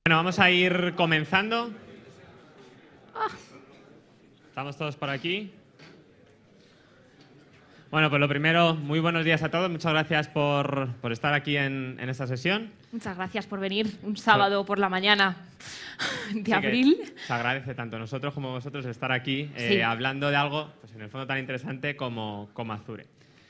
Bueno, vamos a ir comenzando. Estamos todos por aquí. Bueno, pues lo primero, muy buenos días a todos. Muchas gracias por estar aquí en esta sesión. Muchas gracias por venir un sábado por la mañana de abril. Se agradece tanto a nosotros como a vosotros estar aquí Sí. hablando de algo, pues en el fondo tan interesante como Azure.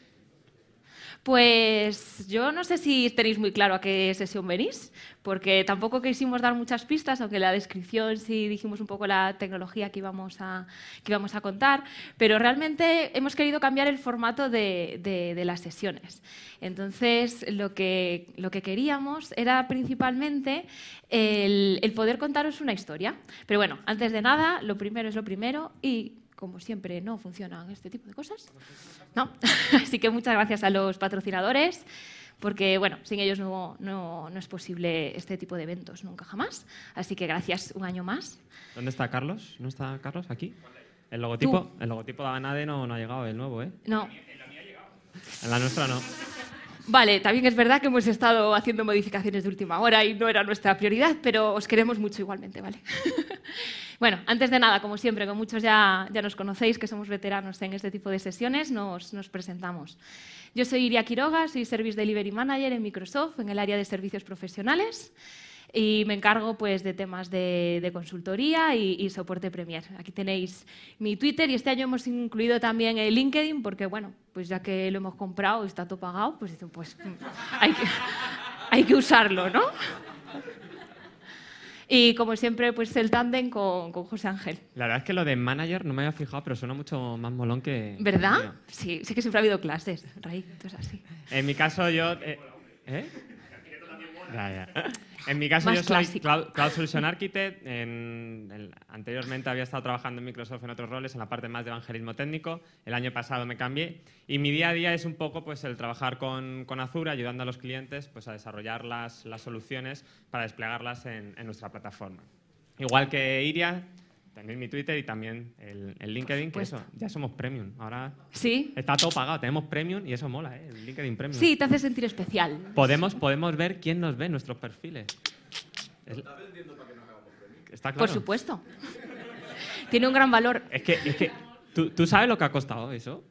Pues yo no sé si tenéis muy claro a qué sesión venís, porque tampoco quisimos dar muchas pistas, aunque en la descripción sí dijimos un poco la tecnología que íbamos a contar, pero realmente hemos querido cambiar el formato de las sesiones. Entonces, lo que queríamos era principalmente el poder contaros una historia. Pero bueno, antes de nada, lo primero es lo primero y, como siempre, no funcionan este tipo de cosas. No. Así que muchas gracias a los patrocinadores, porque bueno, sin ellos no es posible este tipo de eventos nunca jamás. Así que gracias un año más. ¿Dónde está Carlos? ¿No está Carlos aquí? El logotipo de Avanade no ha llegado, el nuevo, ¿eh? No. En la nuestra no. Vale, también es verdad que hemos estado haciendo modificaciones de última hora y no era nuestra prioridad, pero os queremos mucho igualmente, ¿vale? Bueno, antes de nada, como siempre, con muchos ya nos conocéis, que somos veteranos en este tipo de sesiones, nos presentamos. Yo soy Iria Quiroga, soy Service Delivery Manager en Microsoft, en el área de servicios profesionales, y me encargo pues, de temas de consultoría y soporte Premier. Aquí tenéis mi Twitter y este año hemos incluido también el LinkedIn, porque bueno, pues ya que lo hemos comprado y está todo pagado, pues hay que usarlo, ¿no? Y como siempre, pues el tándem con José Ángel. La verdad es que lo de manager no me había fijado, pero suena mucho más molón que... ¿Verdad? Sí, sé que siempre ha habido clases, Ray, entonces así. En mi caso yo... Ya. En mi caso Más yo soy clásico. Cloud Solution Architect. Anteriormente había estado trabajando en Microsoft en otros roles, en la parte más de evangelismo técnico. El año pasado me cambié y mi día a día es un poco pues, el trabajar con Azure, ayudando a los clientes pues, a desarrollar las soluciones para desplegarlas en nuestra plataforma. Igual que Iria, también mi Twitter y también el LinkedIn, que eso, ya somos premium. Ahora ¿Sí? está todo pagado, tenemos premium y eso mola, el LinkedIn premium. Sí, te hace sentir especial. Podemos ver quién nos ve en nuestros perfiles. ¿Está vendiendo para que nos hagamos premium? Está claro. Por supuesto. Tiene un gran valor. Es que ¿tú sabes lo que ha costado eso?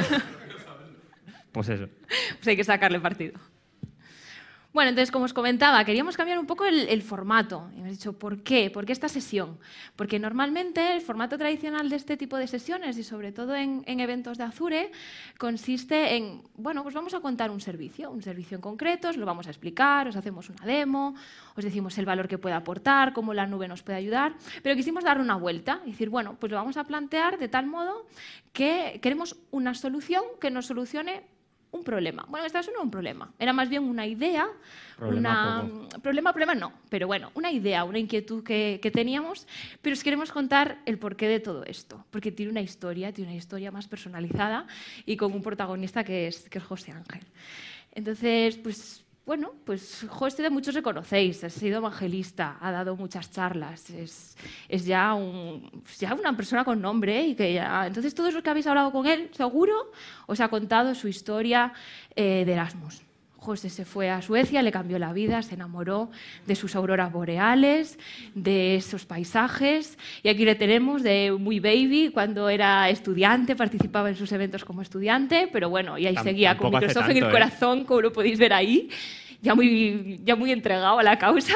Pues eso. Pues hay que sacarle partido. Bueno, entonces, como os comentaba, queríamos cambiar un poco el formato. Y hemos dicho, ¿por qué? ¿Por qué esta sesión? Porque normalmente el formato tradicional de este tipo de sesiones, y sobre todo en eventos de Azure, consiste en, bueno, pues vamos a contar un servicio en concreto, os lo vamos a explicar, os hacemos una demo, os decimos el valor que puede aportar, cómo la nube nos puede ayudar, pero quisimos darle una vuelta y decir, bueno, pues lo vamos a plantear de tal modo que queremos una solución que nos solucione un problema. Bueno, esta vez no era un problema, era más bien una idea, problema no, pero bueno, una idea, una inquietud que teníamos, pero os queremos contar el porqué de todo esto, porque tiene una historia más personalizada y con un protagonista que es José Ángel. Entonces, pues bueno, pues José, muchos le conocéis, ha sido evangelista, ha dado muchas charlas, es ya una persona con nombre y que ya... Entonces, todos los que habéis hablado con él, seguro, os ha contado su historia de Erasmus. José se fue a Suecia, le cambió la vida, se enamoró de sus auroras boreales, de esos paisajes. Y aquí le tenemos de muy baby, cuando era estudiante, participaba en sus eventos como estudiante, pero bueno, y ahí seguía con Microsoft en el corazón, como lo podéis ver ahí, ya muy entregado a la causa.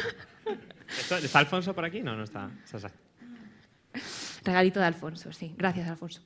¿Está Alfonso por aquí? No está. Regalito de Alfonso, sí. Gracias, Alfonso.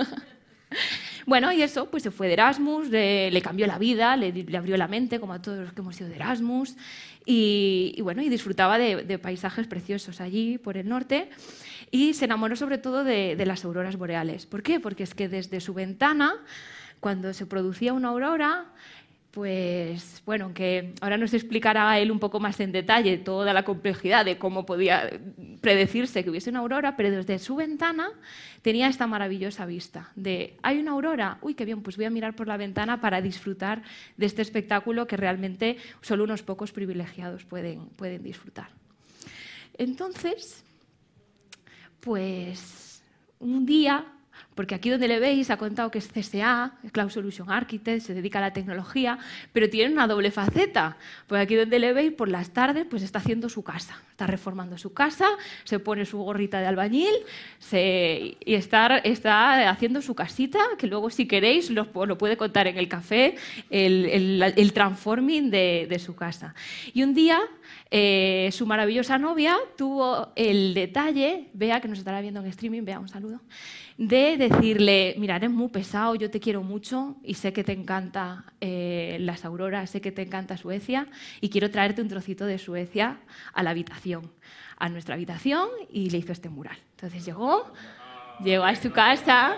Bueno, y eso, pues se fue de Erasmus, le cambió la vida, le abrió la mente, como a todos los que hemos ido de Erasmus, y bueno, y disfrutaba de paisajes preciosos allí, por el norte, y se enamoró sobre todo de las auroras boreales. ¿Por qué? Porque es que desde su ventana, cuando se producía una aurora, pues bueno, aunque ahora nos explicará él un poco más en detalle toda la complejidad de cómo podía predecirse que hubiese una aurora, pero desde su ventana tenía esta maravillosa vista de ¿hay una aurora? Uy, qué bien, pues voy a mirar por la ventana para disfrutar de este espectáculo que realmente solo unos pocos privilegiados pueden disfrutar. Entonces, pues un día Porque aquí donde le veis ha contado que es CSA, es Cloud Solution Architect, se dedica a la tecnología, pero tiene una doble faceta. Porque aquí donde le veis, por las tardes, pues está haciendo su casa. Está reformando su casa, se pone su gorrita de albañil y está haciendo su casita, que luego si queréis lo puede contar en el café, el transforming de su casa. Y un día su maravillosa novia tuvo el detalle, Bea, que nos estará viendo en streaming, Bea, un saludo, de decirle, mira, eres muy pesado, yo te quiero mucho y sé que te encanta las auroras, sé que te encanta Suecia y quiero traerte un trocito de Suecia a la habitación, a nuestra habitación, y le hizo este mural. Entonces llegó a su casa.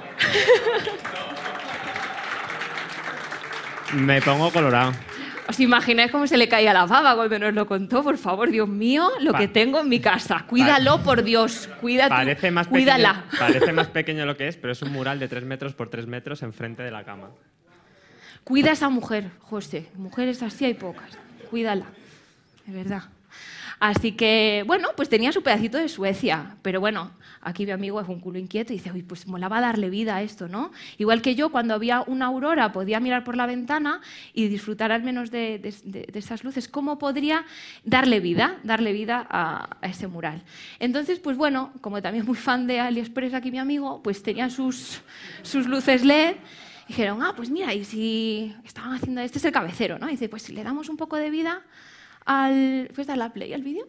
Me pongo colorado. ¿Os imagináis cómo se le caía la baba cuando nos lo contó? Por favor, Dios mío, lo que tengo en mi casa. Cuídalo, por Dios. Cuídala. Parece más pequeño lo que es, pero es un mural de 3 metros por 3 metros enfrente de la cama. Cuida a esa mujer, José. Mujeres así hay pocas. Cuídala. De verdad. Así que, bueno, pues tenía su pedacito de Suecia. Pero bueno, aquí mi amigo es un culo inquieto y dice, uy, pues molaba darle vida a esto, ¿no? Igual que yo, cuando había una aurora, podía mirar por la ventana y disfrutar al menos de esas luces. ¿Cómo podría darle vida a ese mural? Entonces, pues bueno, como también muy fan de AliExpress aquí mi amigo, pues tenía sus luces LED. Dijeron, pues mira, y si estaban haciendo, este es el cabecero, ¿no? Y dice, pues si le damos un poco de vida ¿puedes dar la play al vídeo?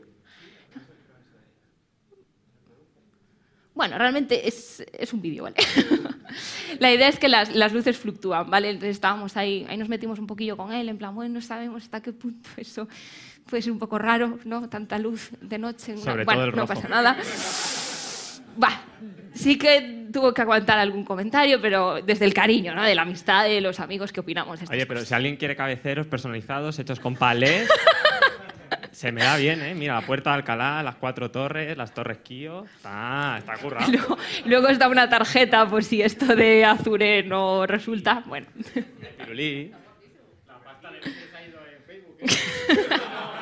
Bueno, realmente es un vídeo, ¿vale? La idea es que las luces fluctúan, ¿vale? Entonces estábamos ahí nos metimos un poquillo con él, en plan, bueno, no sabemos hasta qué punto eso puede ser un poco raro, ¿no? Tanta luz de noche. Sobre todo el rojo. No pasa nada. Sí que tuvo que aguantar algún comentario, pero desde el cariño, ¿no? De la amistad de los amigos que opinamos de estas Oye, pero cosas. si alguien quiere cabeceros personalizados, hechos con palés, se me da bien, ¿eh? Mira, la Puerta de Alcalá, las 4 torres, las Torres Kío, está currado. Luego os da una tarjeta por si esto de Azure no resulta. Bueno. Pirulí. La pasta de leche se ha ido en Facebook,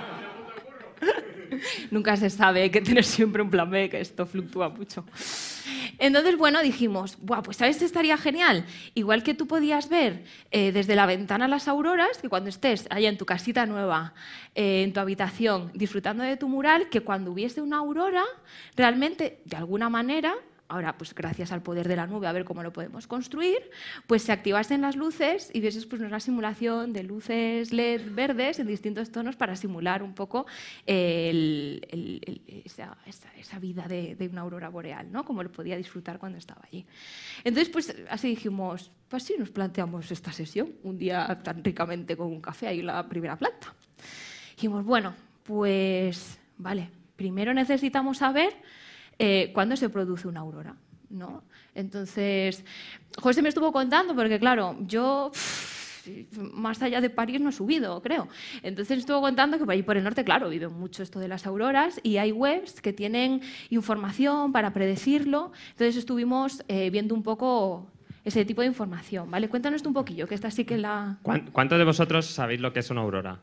Nunca se sabe, hay que tener siempre un plan B, que esto fluctúa mucho. Entonces, bueno, dijimos, pues ¿sabes? Estaría genial. Igual que tú podías ver desde la ventana las auroras, que cuando estés allá en tu casita nueva, en tu habitación, disfrutando de tu mural, que cuando hubiese una aurora, realmente, de alguna manera, ahora, pues gracias al poder de la nube, a ver cómo lo podemos construir, pues se activasen las luces y vieses pues una simulación de luces LED verdes en distintos tonos para simular un poco esa vida de una aurora boreal, ¿no? Como lo podía disfrutar cuando estaba allí. Entonces, pues así dijimos, pues sí, nos planteamos esta sesión, un día tan ricamente con un café ahí en la primera planta. Dijimos, bueno, pues vale, primero necesitamos saber cuándo se produce una aurora, ¿no? Entonces, José me estuvo contando, porque claro, yo más allá de París no he subido, creo. Entonces estuvo contando que por allí por el norte, claro, vive mucho esto de las auroras y hay webs que tienen información para predecirlo. Entonces estuvimos viendo un poco ese tipo de información, ¿vale? Cuéntanos tú un poquillo, que esta sí que la... ¿Cuántos de vosotros sabéis lo que es una aurora?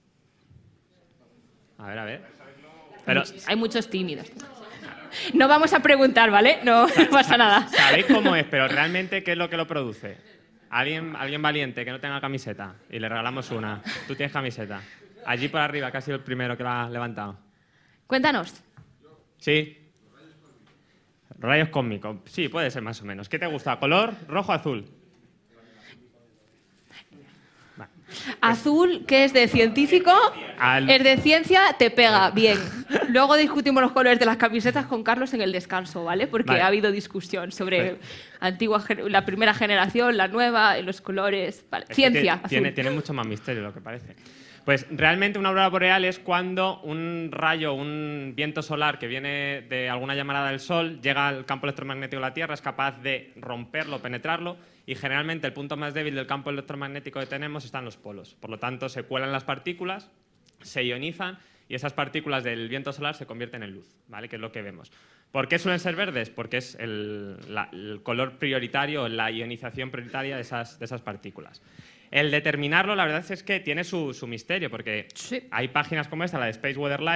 A ver. Pero... Hay muchos tímidos. No vamos a preguntar, ¿vale? No pasa nada. Sabéis cómo es, pero realmente, ¿qué es lo que lo produce? ¿Alguien valiente que no tenga camiseta? Y le regalamos una. Tú tienes camiseta. Allí por arriba, que ha sido el primero que la ha levantado. Cuéntanos. Sí. Rayos cósmicos. Sí, puede ser más o menos. ¿Qué te gusta? ¿Color? ¿Rojo o azul? Azul, que es de científico, es de ciencia, te pega bien. Luego discutimos los colores de las camisetas con Carlos en el descanso, ¿vale? Porque ha habido discusión sobre la primera generación, la nueva, los colores. Vale. Ciencia, azul. Tiene mucho más misterio lo que parece. Pues realmente una aurora boreal es cuando un rayo, un viento solar que viene de alguna llamarada del Sol llega al campo electromagnético de la Tierra, es capaz de romperlo, penetrarlo, y generalmente el punto más débil del campo electromagnético que tenemos está en los polos. Por lo tanto, se cuelan las partículas, se ionizan y esas partículas del viento solar se convierten en luz, ¿vale? Que es lo que vemos. ¿Por qué suelen ser verdes? Porque es el color prioritario, la ionización prioritaria de esas partículas. El determinarlo, la verdad es que tiene su misterio, porque sí. Hay páginas como esta, la de Space Weather Life,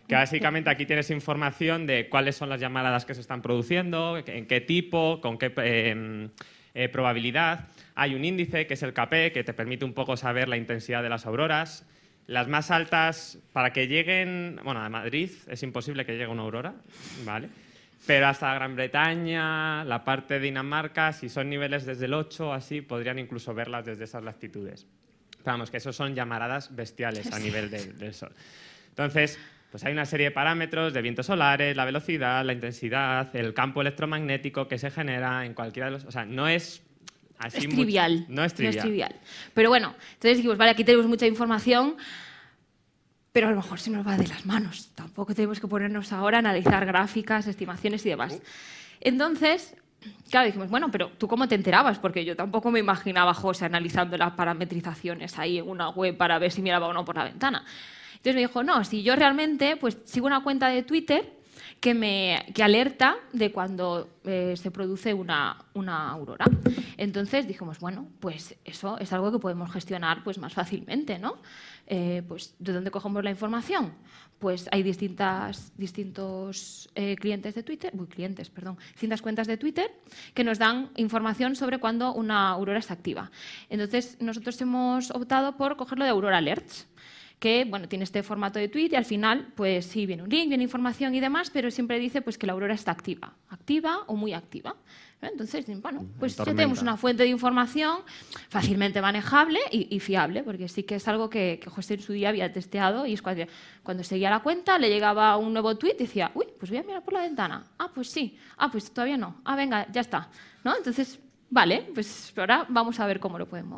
que básicamente aquí tienes información de cuáles son las llamaradas que se están produciendo, en qué tipo, con qué probabilidad. Hay un índice, que es el KP, que te permite un poco saber la intensidad de las auroras. Las más altas, para que lleguen... Bueno, a Madrid es imposible que llegue una aurora, ¿vale? Pero hasta Gran Bretaña, la parte de Dinamarca, si son niveles desde el 8 o así, podrían incluso verlas desde esas latitudes. Pero vamos, que eso son llamaradas bestiales a nivel del Sol. Entonces, pues hay una serie de parámetros de vientos solares, la velocidad, la intensidad, el campo electromagnético que se genera en cualquiera de los... O sea, no es así... Es trivial. No es trivial. No es trivial. Pero bueno, entonces dijimos, vale, aquí tenemos mucha información, pero a lo mejor se nos va de las manos. Tampoco tenemos que ponernos ahora a analizar gráficas, estimaciones y demás. Entonces, claro, dijimos, bueno, pero ¿tú cómo te enterabas? Porque yo tampoco me imaginaba a José analizando las parametrizaciones ahí en una web para ver si miraba o no por la ventana. Entonces me dijo, no, si yo realmente pues sigo una cuenta de Twitter que alerta de cuando se produce una aurora. Entonces dijimos, bueno, pues eso es algo que podemos gestionar pues más fácilmente, ¿no? Pues, ¿de dónde cogemos la información? Pues hay distintos clientes de Twitter, distintas cuentas de Twitter que nos dan información sobre cuando una aurora está activa. Entonces, nosotros hemos optado por cogerlo de Aurora Alerts, que bueno, tiene este formato de tweet y al final, pues sí, viene un link, viene información y demás, pero siempre dice pues, que la aurora está activa o muy activa. Entonces, bueno, pues ya tenemos una fuente de información fácilmente manejable y fiable, porque sí que es algo que José en su día había testeado y es cuando seguía la cuenta, le llegaba un nuevo tweet y decía, uy, pues voy a mirar por la ventana. Ah, pues sí. Ah, pues todavía no. Ah, venga, ya está. ¿No? Entonces, vale, pues ahora vamos a ver cómo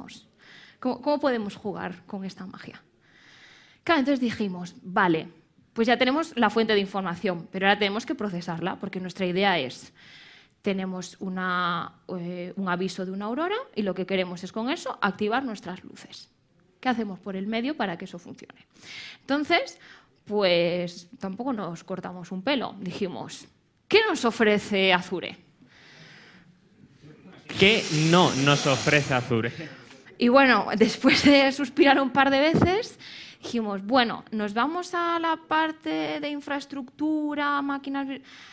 podemos jugar con esta magia. Claro, entonces dijimos, vale, pues ya tenemos la fuente de información, pero ahora tenemos que procesarla, porque nuestra idea es, tenemos un aviso de una aurora y lo que queremos es con eso activar nuestras luces. ¿Qué hacemos por el medio para que eso funcione? Entonces, pues tampoco nos cortamos un pelo. Dijimos, ¿qué nos ofrece Azure? ¿Qué no nos ofrece Azure? Y bueno, después de suspirar un par de veces, dijimos, bueno, nos vamos a la parte de infraestructura, máquinas...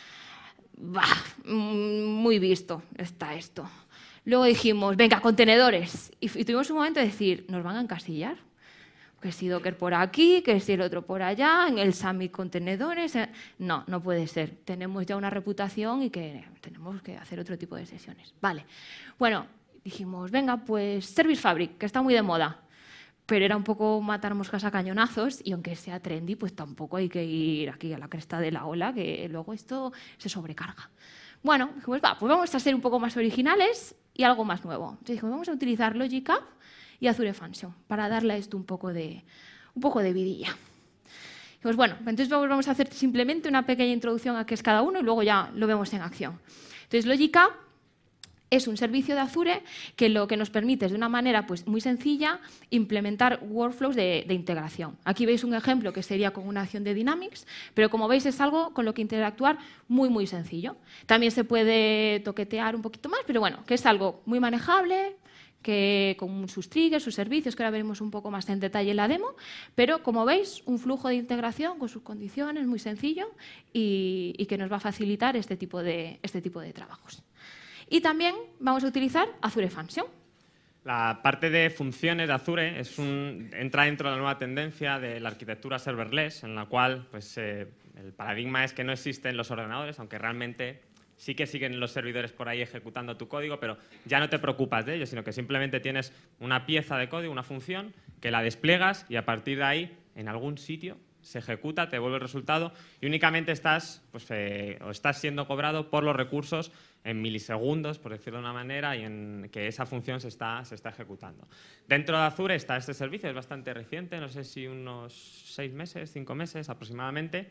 muy visto está esto. Luego dijimos, venga, contenedores. Y tuvimos un momento de decir, ¿nos van a encasillar? Que si Docker por aquí, que si el otro por allá, en el Summit contenedores... No, no puede ser. Tenemos ya una reputación y que tenemos que hacer otro tipo de sesiones. Vale. Bueno, dijimos, venga, pues Service Fabric, que está muy de moda. Pero era un poco matar moscas a cañonazos y aunque sea trendy, pues tampoco hay que ir aquí a la cresta de la ola, que luego esto se sobrecarga. Bueno, dijimos, pues vamos a ser un poco más originales y algo más nuevo. Entonces dijimos, vamos a utilizar Logic App y Azure Function para darle a esto un poco de vidilla. Dijimos, bueno, entonces vamos a hacer simplemente una pequeña introducción a qué es cada uno y luego ya lo vemos en acción. Entonces, Logic App es un servicio de Azure que lo que nos permite es, de una manera pues, muy sencilla, implementar workflows de integración. Aquí veis un ejemplo que sería con una acción de Dynamics, pero como veis es algo con lo que interactuar muy, muy sencillo. También se puede toquetear un poquito más, pero bueno, que es algo muy manejable, que con sus triggers, sus servicios, que ahora veremos un poco más en detalle en la demo, pero como veis, un flujo de integración con sus condiciones muy sencillo y que nos va a facilitar este tipo de trabajos. Y también vamos a utilizar Azure Function. La parte de funciones de Azure entra dentro de la nueva tendencia de la arquitectura serverless, en la cual pues, el paradigma es que no existen los ordenadores, aunque realmente sí que siguen los servidores por ahí ejecutando tu código, pero ya no te preocupas de ello, sino que simplemente tienes una pieza de código, una función, que la despliegas y a partir de ahí, en algún sitio, se ejecuta, te devuelve el resultado y únicamente estás siendo cobrado por los recursos en milisegundos, por decirlo de una manera, y en que esa función se está ejecutando. Dentro de Azure está este servicio, es bastante reciente, no sé si unos 6 meses, 5 meses aproximadamente,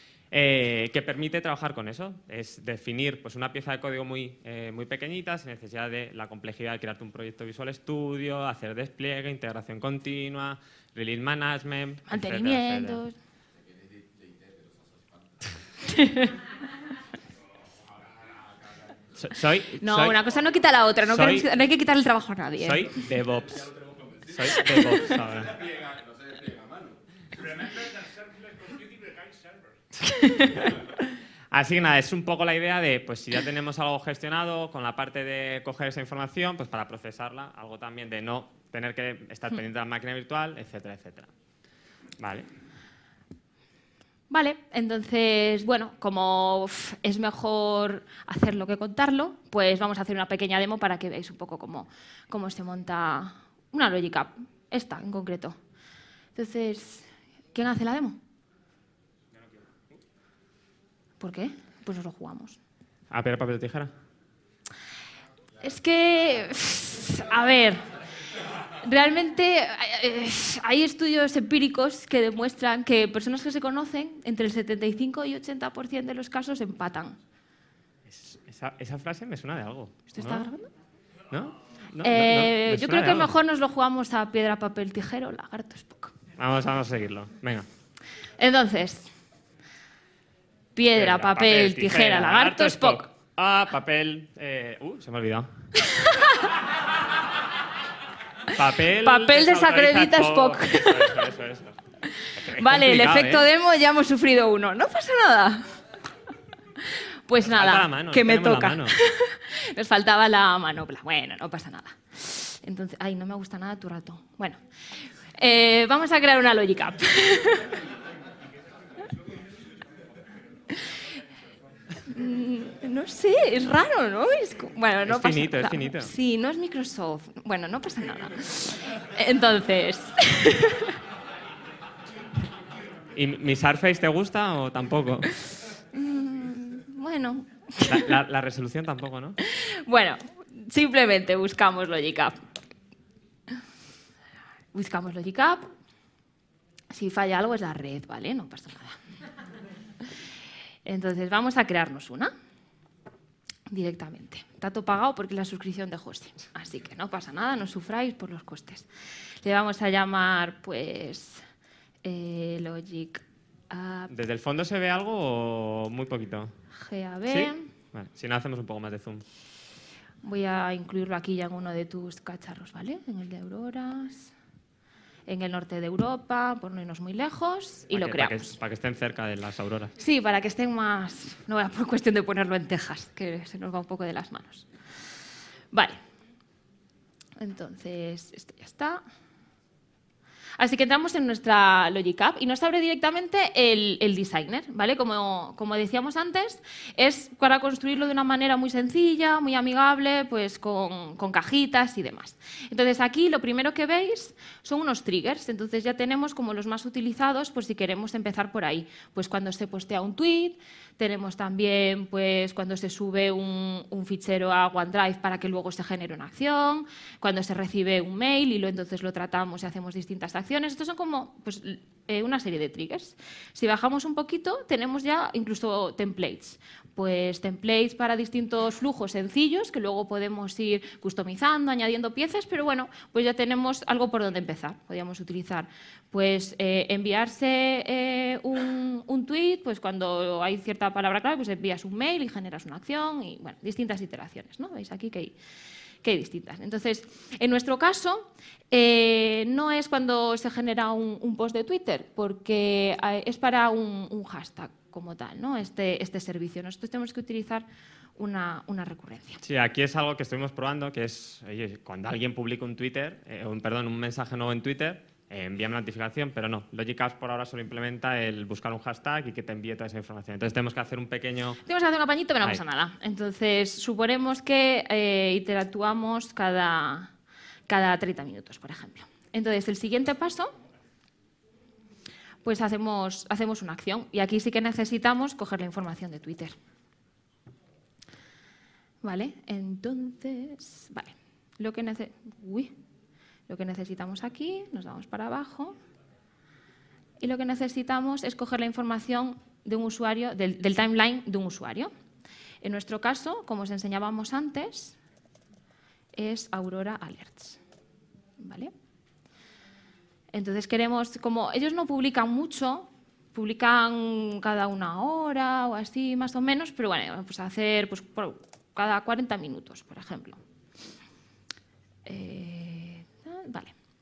que permite trabajar con eso. Es definir pues, una pieza de código muy pequeñita, sin necesidad de la complejidad de crearte un proyecto Visual Studio, hacer despliegue, integración continua, release management, mantenimientos. Una cosa no quita la otra, no hay que quitar el trabajo a nadie. Soy DevOps. Soy DevOps ahora. Remember that serverless computing requires servers. Así que nada, es un poco la idea de, pues si ya tenemos algo gestionado, con la parte de coger esa información, pues para procesarla, algo también de no tener que estar pendiente de la máquina virtual, etcétera, etcétera. Vale. Vale, entonces, bueno, como es mejor hacerlo que contarlo, pues vamos a hacer una pequeña demo para que veáis un poco cómo se monta una Logic App, esta en concreto. Entonces, ¿quién hace la demo? ¿Por qué? Pues nos lo jugamos. ¿A piedra, papel o tijera? Es que, a ver, realmente hay estudios empíricos que demuestran que personas que se conocen, entre el 75 y 80% de los casos empatan. Esa frase me suena de algo. ¿Esto está grabando? ¿No? Yo creo que mejor nos lo jugamos a piedra, papel, tijera o lagarto Spock. Vamos a seguirlo. Venga. Entonces, piedra, papel, tijera, lagarto, Spock. Ah, papel... se me ha olvidado. Papel desacredita Spock. Eso. Vale, el efecto demo ya hemos sufrido uno. No pasa nada. Pues nada, que me toca. Nos faltaba la manopla. Bueno, no pasa nada. Entonces, ay, no me gusta nada tu ratón. Bueno, vamos a crear una Logic App. No sé, es raro, ¿no? Bueno, no pasa nada. Es finito. Sí, no es Microsoft. Bueno, no pasa nada. Entonces... ¿Y mi Surface te gusta o tampoco? Bueno. La resolución tampoco, ¿no? Bueno, simplemente buscamos Logic App. Buscamos Logic App. Si falla algo es la red, ¿vale? No pasa nada. Entonces vamos a crearnos una directamente. Está todo pagado porque es la suscripción de hosting. Así que no pasa nada, no sufráis por los costes. Le vamos a llamar, pues, Logic App. ¿Desde el fondo se ve algo o muy poquito? GAB. ¿Sí? Vale, si no, hacemos un poco más de zoom. Voy a incluirlo aquí ya en uno de tus cacharros, ¿vale? En el de Auroras, en el norte de Europa, por no irnos muy lejos, y lo creamos. Para que estén cerca de las auroras. Sí, para que estén más... No era por cuestión de ponerlo en Texas, que se nos va un poco de las manos. Vale. Entonces, esto ya está. Así que entramos en nuestra Logic App y nos abre directamente el designer, ¿vale? Como decíamos antes, es para construirlo de una manera muy sencilla, muy amigable, pues con cajitas y demás. Entonces aquí lo primero que veis son unos triggers, entonces ya tenemos como los más utilizados, pues si queremos empezar por ahí. Pues cuando se postea un tweet, tenemos también pues cuando se sube un fichero a OneDrive para que luego se genere una acción, cuando se recibe un mail y entonces lo tratamos y hacemos distintas acciones. Estos son como pues, una serie de triggers. Si bajamos un poquito, tenemos ya incluso templates. Pues templates para distintos flujos sencillos que luego podemos ir customizando, añadiendo piezas, pero bueno, pues ya tenemos algo por donde empezar. Podríamos utilizar pues enviarse un tweet, pues cuando hay cierta palabra clave, pues envías un mail y generas una acción y bueno, distintas iteraciones, ¿no? Veis aquí que hay distintas. Entonces, en nuestro caso, no es cuando se genera un post de Twitter, porque es para un hashtag como tal, ¿no? Este servicio. Nosotros tenemos que utilizar una recurrencia. Sí, aquí es algo que estuvimos probando, que es oye, cuando alguien publica un mensaje nuevo en Twitter, envíame una notificación, pero no. Logic Apps por ahora solo implementa el buscar un hashtag y que te envíe toda esa información. Entonces tenemos que hacer un pequeño... Tenemos que hacer un apañito, pero no pasa nada. Entonces suponemos que interactuamos cada 30 minutos, por ejemplo. Entonces el siguiente paso, pues hacemos una acción. Y aquí sí que necesitamos coger la información de Twitter. ¿Vale? Entonces, vale. Lo que necesitamos aquí, nos vamos para abajo, y lo que necesitamos es coger la información de un usuario, del timeline de un usuario. En nuestro caso, como os enseñábamos antes, es Aurora Alerts. ¿Vale? Entonces queremos, como ellos no publican mucho, publican cada una hora o así más o menos, pero bueno, pues hacer pues, cada 40 minutos, por ejemplo. Vale.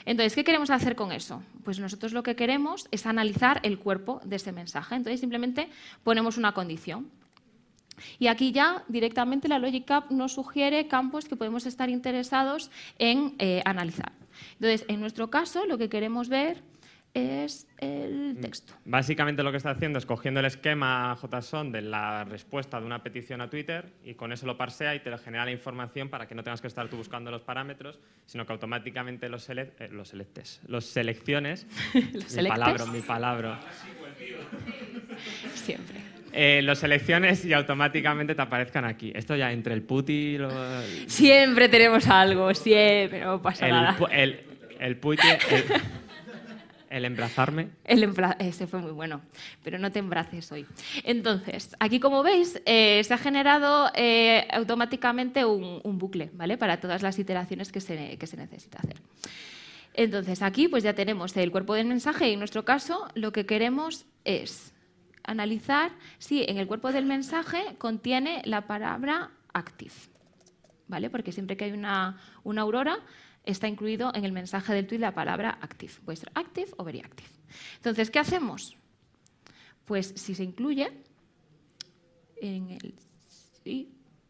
Entonces, ¿qué queremos hacer con eso? Pues nosotros lo que queremos es analizar el cuerpo de ese mensaje. Entonces, simplemente ponemos una condición. Y aquí ya directamente la Logic App nos sugiere campos que podemos estar interesados en analizar. Entonces, en nuestro caso, lo que queremos ver es el texto. Básicamente lo que está haciendo es cogiendo el esquema JSON de la respuesta de una petición a Twitter y con eso lo parsea y te lo genera la información para que no tengas que estar tú buscando los parámetros, sino que automáticamente los selecciones. ¿Los selectes? Mi palabra. Siempre. Los selecciones y automáticamente te aparezcan aquí. Esto ya entre el puti... Siempre tenemos algo, siempre, no pasa nada. El puti... El embrazarme. Ese fue muy bueno, pero no te embraces hoy. Entonces, aquí como veis, se ha generado automáticamente un bucle, ¿vale? Para todas las iteraciones que se necesita hacer. Entonces, aquí pues ya tenemos el cuerpo del mensaje y en nuestro caso lo que queremos es analizar si en el cuerpo del mensaje contiene la palabra active, ¿vale? Porque siempre que hay una aurora está incluido en el mensaje del tweet la palabra active. Puede ser active o very active. Entonces, ¿qué hacemos? Pues si se incluye en el... Sí.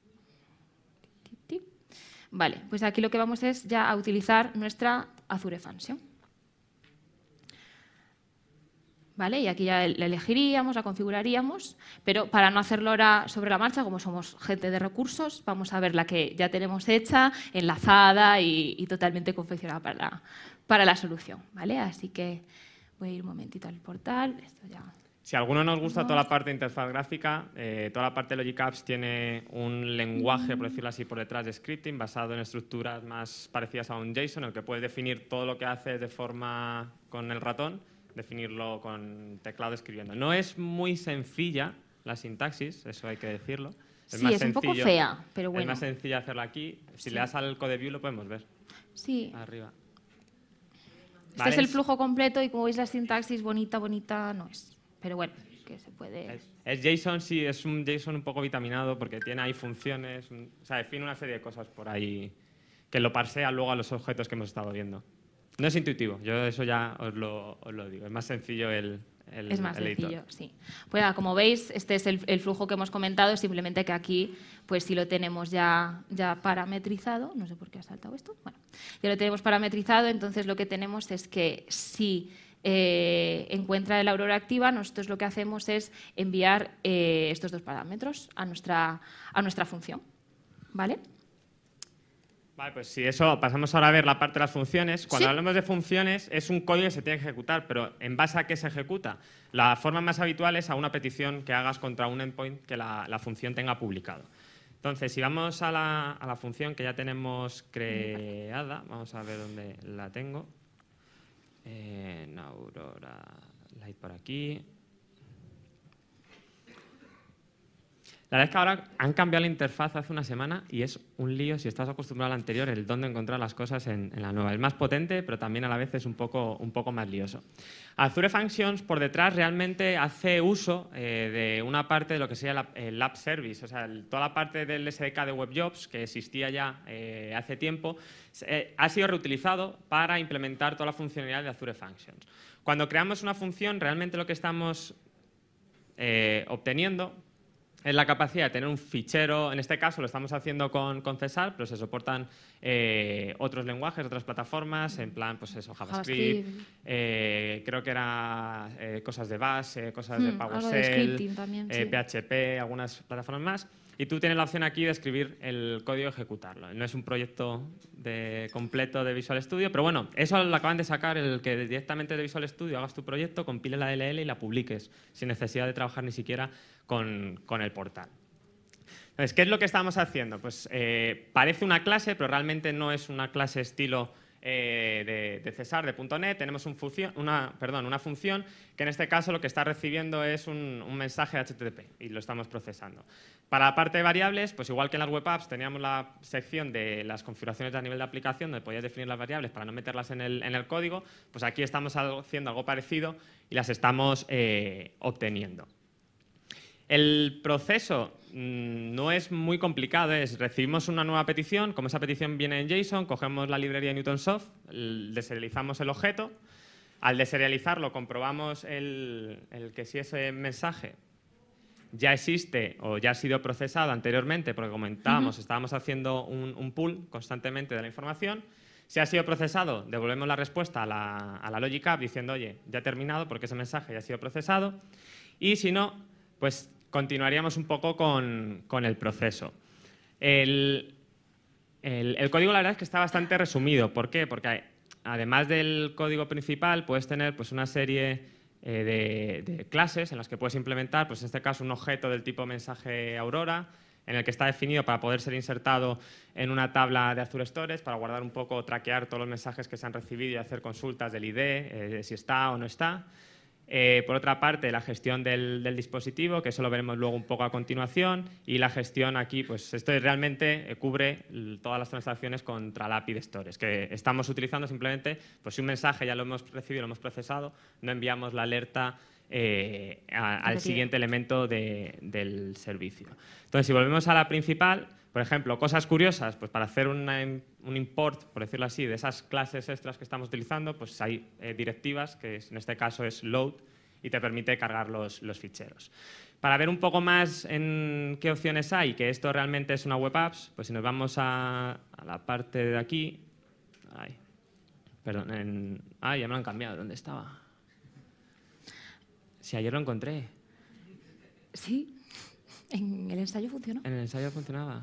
Vale, pues aquí lo que vamos es ya a utilizar nuestra Azure Function. ¿Vale? Y aquí ya la elegiríamos, la configuraríamos, pero para no hacerlo ahora sobre la marcha, como somos gente de recursos, vamos a ver la que ya tenemos hecha, enlazada y totalmente confeccionada para la solución. ¿Vale? Así que voy a ir un momentito al portal. Esto ya... Si a alguno nos gusta toda la parte de interfaz gráfica, toda la parte de Logic Apps tiene un lenguaje, por decirlo así, por detrás de scripting, basado en estructuras más parecidas a un JSON, en el que puedes definir todo lo que haces de forma con el ratón, definirlo con teclado escribiendo. No es muy sencilla la sintaxis, eso hay que decirlo. Sí, es un poco fea, pero bueno. Es más sencilla hacerlo aquí. Si le das al code view lo podemos ver. Sí. Arriba. Este es el flujo completo y como veis la sintaxis bonita no es. Pero bueno, que se puede... Es JSON, sí, es un JSON un poco vitaminado porque tiene ahí funciones, o sea, define una serie de cosas por ahí que lo parsea luego a los objetos que hemos estado viendo. No es intuitivo, yo eso ya os lo digo. Es más sencillo es más sencillo, editor. Sí. Pues como veis, este es el flujo que hemos comentado, simplemente que aquí pues sí lo tenemos ya parametrizado. No sé por qué ha saltado esto. Bueno, ya lo tenemos parametrizado, entonces lo que tenemos es que si encuentra la aurora activa, nosotros lo que hacemos es enviar estos dos parámetros a nuestra función. ¿Vale? Vale, pues si eso, pasamos ahora a ver la parte de las funciones. Cuando ¿Sí? hablamos de funciones, es un código que se tiene que ejecutar, pero ¿en base a qué se ejecuta? La forma más habitual es a una petición que hagas contra un endpoint que la función tenga publicado. Entonces, si vamos a la función que ya tenemos creada, vamos a ver dónde la tengo. Aurora Light por aquí. La verdad es que ahora han cambiado la interfaz hace una semana y es un lío, si estás acostumbrado a la anterior, el dónde encontrar las cosas en la nueva. Es más potente, pero también a la vez es un poco más lioso. Azure Functions, por detrás, realmente hace uso de una parte de lo que sería el App Service, o sea, toda la parte del SDK de WebJobs, que existía ya hace tiempo, ha sido reutilizado para implementar toda la funcionalidad de Azure Functions. Cuando creamos una función, realmente lo que estamos obteniendo es la capacidad de tener un fichero. En este caso lo estamos haciendo con Cesar, pero se soportan otros lenguajes, otras plataformas, en plan, pues eso, JavaScript. Creo que era cosas de Bash, cosas de PowerShell, también, sí. PHP, algunas plataformas más. Y tú tienes la opción aquí de escribir el código y ejecutarlo. No es un proyecto completo de Visual Studio, pero bueno, eso lo acaban de sacar, el que directamente de Visual Studio hagas tu proyecto, compile la DLL y la publiques, sin necesidad de trabajar ni siquiera con el portal. Entonces, ¿qué es lo que estamos haciendo? Pues parece una clase, pero realmente no es una clase estilo de Cesar, de .NET. Tenemos una función que en este caso lo que está recibiendo es un mensaje HTTP y lo estamos procesando. Para la parte de variables, pues igual que en las web apps teníamos la sección de las configuraciones a nivel de aplicación donde podías definir las variables para no meterlas en el código, pues aquí estamos haciendo algo parecido y las estamos obteniendo. El proceso no es muy complicado. Recibimos una nueva petición, como esa petición viene en JSON, cogemos la librería Newtonsoft, deserializamos el objeto. Al deserializarlo comprobamos que si ese mensaje ya existe o ya ha sido procesado anteriormente, porque comentábamos, estábamos haciendo un pull constantemente de la información. Si ha sido procesado, devolvemos la respuesta a la Logic App diciendo, oye, ya he terminado porque ese mensaje ya ha sido procesado. Y si no, pues continuaríamos un poco con el proceso. El código, la verdad, es que está bastante resumido. ¿Por qué? Porque además del código principal, puedes tener pues, una serie de clases en las que puedes implementar, pues, en este caso, un objeto del tipo mensaje Aurora, en el que está definido para poder ser insertado en una tabla de Azure Storage, para guardar un poco, traquear todos los mensajes que se han recibido y hacer consultas del ID, si está o no está. Por otra parte, la gestión del dispositivo, que eso lo veremos luego un poco a continuación, y la gestión aquí, pues esto realmente cubre todas las transacciones contra la API de Storage, que estamos utilizando simplemente, pues si un mensaje ya lo hemos recibido, lo hemos procesado, no enviamos la alerta al siguiente elemento del servicio. Entonces, si volvemos a la principal, por ejemplo, cosas curiosas, pues para hacer un import, por decirlo así, de esas clases extras que estamos utilizando, pues hay directivas, que en este caso es load, y te permite cargar los ficheros. Para ver un poco más en qué opciones hay, que esto realmente es una web apps, pues si nos vamos a la parte de aquí... Perdón, ya me lo han cambiado. ¿Dónde estaba? Si ayer lo encontré. Sí, en el ensayo funcionó. En el ensayo funcionaba.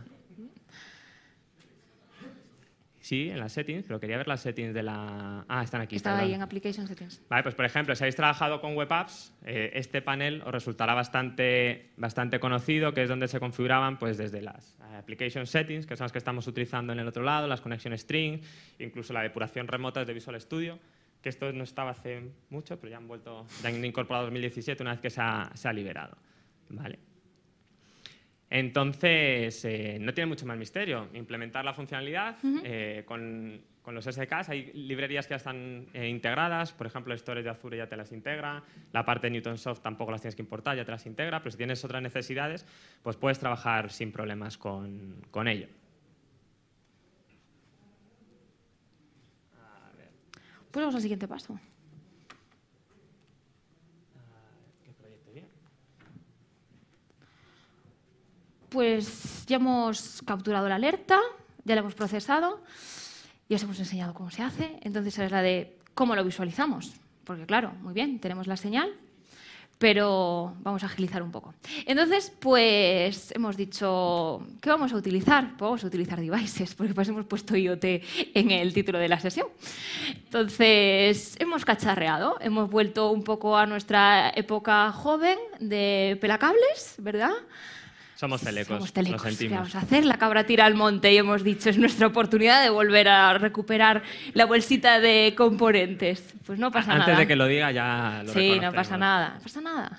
Sí, en las settings, pero quería ver las settings de la... están aquí. Estaba perdón. ahí en Application Settings. Vale, pues por ejemplo, si habéis trabajado con web apps, este panel os resultará bastante conocido, que es donde se configuraban pues desde las Application Settings, que son las que estamos utilizando en el otro lado, las Connection String, incluso la depuración remota de Visual Studio, que esto no estaba hace mucho, pero ya han incorporado 2017 una vez que se ha liberado. Vale. Entonces, no tiene mucho más misterio. Implementar la funcionalidad con los SDKs. Hay librerías que ya están integradas. Por ejemplo, el Storage de Azure ya te las integra. La parte de Newtonsoft tampoco las tienes que importar, ya te las integra. Pero si tienes otras necesidades, pues puedes trabajar sin problemas con ello. Pues vamos al siguiente paso. ¿Qué proyecto viene? Pues ya hemos capturado la alerta, ya la hemos procesado, ya os hemos enseñado cómo se hace. Entonces es la de cómo lo visualizamos. Porque claro, muy bien, tenemos la señal, pero vamos a agilizar un poco. Entonces, pues hemos dicho, ¿qué vamos a utilizar? Pues vamos a utilizar devices, porque pues hemos puesto IoT en el título de la sesión. Entonces, hemos cacharreado, hemos vuelto un poco a nuestra época joven de pelacables, ¿verdad? Somos telecos, Somos telecos. lo sentimos. ¿Qué vamos a hacer? La cabra tira al monte y hemos dicho, es nuestra oportunidad de volver a recuperar la bolsita de componentes. Pues no pasa nada. Antes de que lo diga ya lo Sí, no pasa nada. No pasa nada.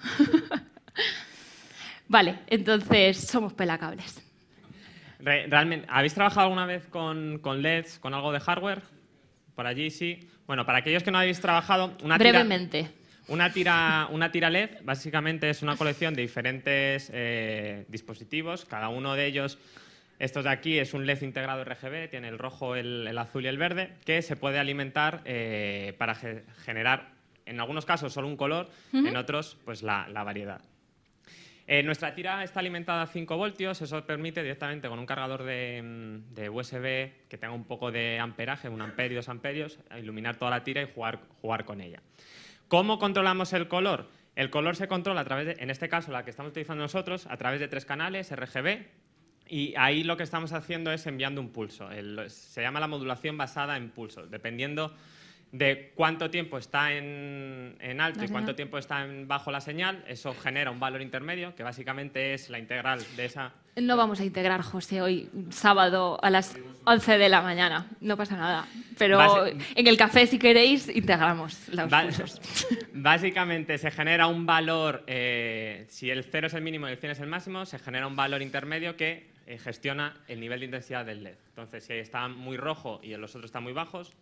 Vale, entonces somos pelacables. Realmente, ¿habéis trabajado alguna vez con LEDs, con algo de hardware? Por allí sí. Bueno, para aquellos que no habéis trabajado... Brevemente. Una tira LED básicamente es una colección de diferentes dispositivos. Cada uno de ellos, estos de aquí, es un LED integrado RGB, tiene el rojo, el azul y el verde, que se puede alimentar para generar, en algunos casos, solo un color, en otros, pues la variedad. Nuestra tira está alimentada a 5 voltios, eso permite directamente con un cargador de USB que tenga un poco de amperaje, 1 ampere y 2 amperios, iluminar toda la tira y jugar con ella. ¿Cómo controlamos el color? El color se controla a través de, en este caso, la que estamos utilizando nosotros, a través de 3 canales RGB, y ahí lo que estamos haciendo es enviando un pulso. Se llama la modulación basada en pulsos, dependiendo de cuánto tiempo está en alto y cuánto tiempo está bajo la señal. Eso genera un valor intermedio, que básicamente es la integral de esa... No vamos a integrar, José, hoy sábado a las 11 de la mañana. No pasa nada. Pero en el café, si queréis, integramos los pulsos. Básicamente se genera un valor, si el 0 es el mínimo y el 100 es el máximo, se genera un valor intermedio que gestiona el nivel de intensidad del LED. Entonces, si está muy rojo y los otros están muy bajos,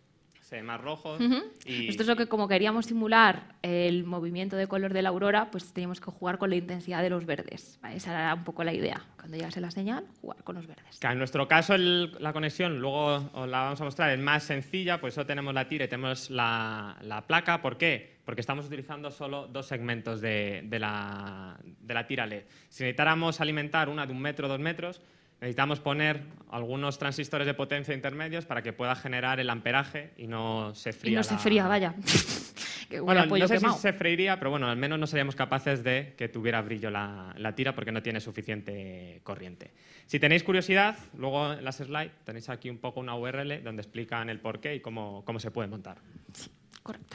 más rojo. Y Esto es lo que, como queríamos simular el movimiento de color de la aurora, pues teníamos que jugar con la intensidad de los verdes. ¿Vale? Esa era un poco la idea. Cuando llegase la señal, jugar con los verdes. en nuestro caso, la conexión, luego os la vamos a mostrar, es más sencilla, por eso tenemos la tira y tenemos la placa. ¿Por qué? Porque estamos utilizando solo 2 segmentos de la tira LED. Si necesitáramos alimentar una de 1 metro, 2 metros, necesitamos poner algunos transistores de potencia intermedios para que pueda generar el amperaje y no se fría. Y no se fría, vaya. Bueno, no sé si se freiría, pero bueno, al menos no seríamos capaces de que tuviera brillo la tira porque no tiene suficiente corriente. Si tenéis curiosidad, luego en las slides tenéis aquí un poco una URL donde explican el porqué y cómo se puede montar. Sí, correcto.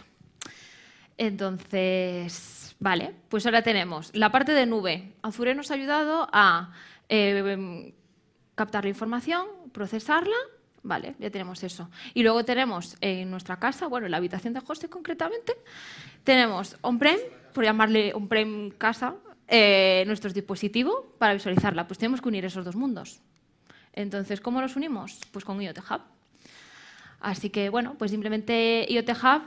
Entonces, vale, pues ahora tenemos la parte de nube. Azure nos ha ayudado a captar la información, procesarla. Vale, ya tenemos eso. Y luego tenemos en nuestra casa, bueno, en la habitación de hosting concretamente, tenemos on-prem, por llamarle on-prem casa, nuestro dispositivo para visualizarla. Pues tenemos que unir esos 2 mundos. Entonces, ¿cómo los unimos? Pues con IoT Hub. Así que, bueno, pues simplemente IoT Hub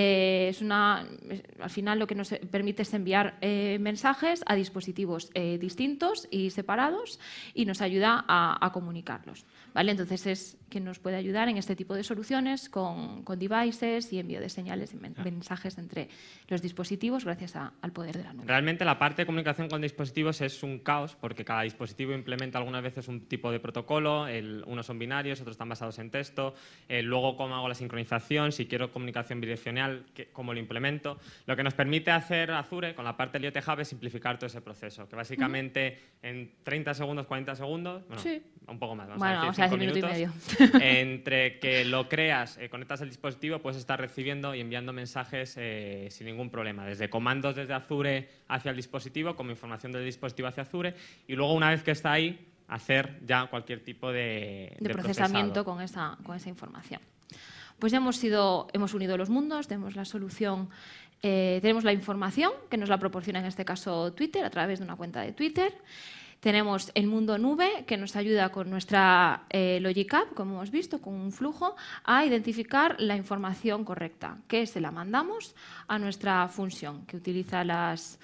al final lo que nos permite es enviar mensajes a dispositivos distintos y separados y nos ayuda a comunicarlos. ¿Vale? Entonces es quien nos puede ayudar en este tipo de soluciones con devices y envío de señales y mensajes entre los dispositivos gracias al poder de la nube. Realmente la parte de comunicación con dispositivos es un caos porque cada dispositivo implementa algunas veces un tipo de protocolo, unos son binarios, otros están basados en texto, luego cómo hago la sincronización, si quiero comunicación bidireccional, cómo lo implemento. Lo que nos permite hacer Azure con la parte del IoT Hub es simplificar todo ese proceso, que básicamente en 30 segundos, 40 segundos, bueno, sí, un poco más, vamos a decir 5 minutos, y medio. entre que lo creas, conectas el dispositivo, puedes estar recibiendo y enviando mensajes sin ningún problema, desde comandos desde Azure hacia el dispositivo, como información del dispositivo hacia Azure, y luego una vez que está ahí, hacer ya cualquier tipo de procesamiento con esa información. Pues ya hemos unido los mundos, tenemos la solución, tenemos la información que nos la proporciona en este caso Twitter a través de una cuenta de Twitter. Tenemos el mundo nube, que nos ayuda con nuestra Logic App, como hemos visto, con un flujo, a identificar la información correcta, que se la mandamos a nuestra función, que utiliza las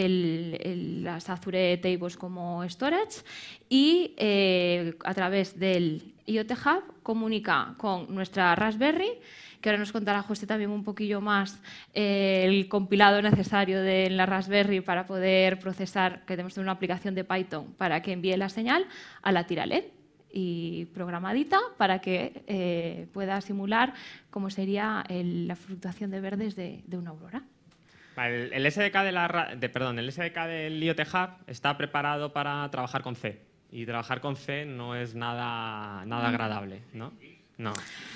Azure Tables como storage y a través del IoT Hub comunica con nuestra Raspberry, que ahora nos contará José también un poquillo más el compilado necesario de la Raspberry para poder procesar, que tenemos una aplicación de Python para que envíe la señal a la tira LED y programadita para que pueda simular cómo sería la fluctuación de verdes de una aurora. El SDK el SDK del IoT Hub está preparado para trabajar con C y trabajar con C no es nada agradable, ¿no? No.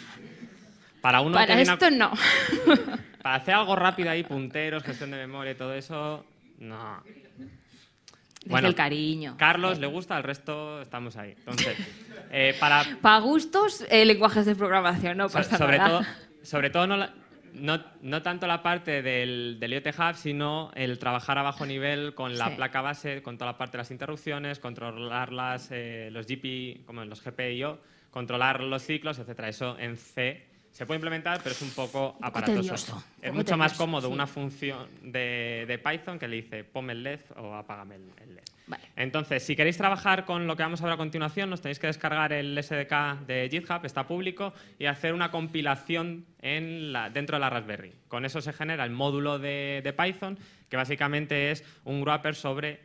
Para esto no. Para hacer algo rápido ahí, punteros, gestión de memoria y todo eso, no. Desde el cariño. Carlos le gusta, el resto estamos ahí. Entonces, para gustos, lenguajes de programación, no pasa nada. Sobre todo no tanto la parte del IoT Hub, sino el trabajar a bajo nivel con la placa base, con toda la parte de las interrupciones, controlar los GPI, como los GPIO, controlar los ciclos, etcétera. Eso en C se puede implementar, pero es un poco aparatoso. Es mucho más cómodo una función de Python que le dice ponme el LED o apágame el LED. Vale. Entonces, si queréis trabajar con lo que vamos a ver a continuación, nos tenéis que descargar el SDK de GitHub, está público, y hacer una compilación dentro de la Raspberry. Con eso se genera el módulo de Python, que básicamente es un wrapper sobre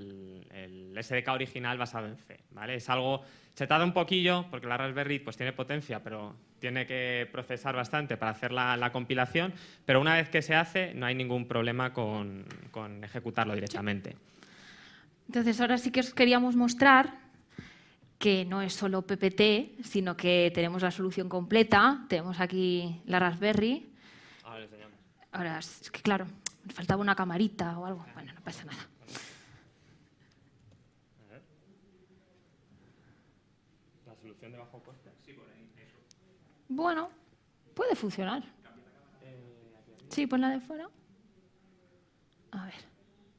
el SDK original basado en C. ¿Vale? Es algo... Se tarda un poquillo, porque la Raspberry pues, tiene potencia, pero tiene que procesar bastante para hacer la compilación, pero una vez que se hace, no hay ningún problema con ejecutarlo directamente. Entonces, ahora sí que os queríamos mostrar que no es solo PPT, sino que tenemos la solución completa. Tenemos aquí la Raspberry. Ahora le enseñamos. Ahora, es que claro, me faltaba una camarita o algo. Bueno, no pasa nada. ¿La solución de bajo coste? Sí, por ahí. Eso. Bueno, puede funcionar. Sí, ponla de fuera. A ver.